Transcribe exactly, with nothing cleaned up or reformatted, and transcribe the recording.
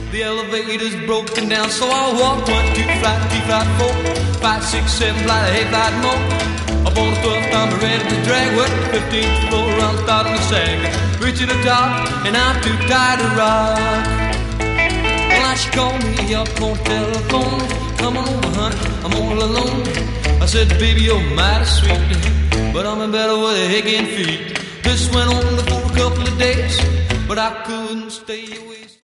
The elevator's broken down, so I walk one, two, flight, three, flight, four, five, six, seven, flight, eight, flight more. Up on the twelfth, I'm ready to drag. Work the fifteenth floor, I'm starting to sag. Reaching the top, and I'm too tired to rock. Well, she called me up on the telephone. Come on over, honey, I'm all alone. I said, baby, you're mighty sweet, but I'm in better with a aching feet. This went on for a couple of days, but I couldn't stay away.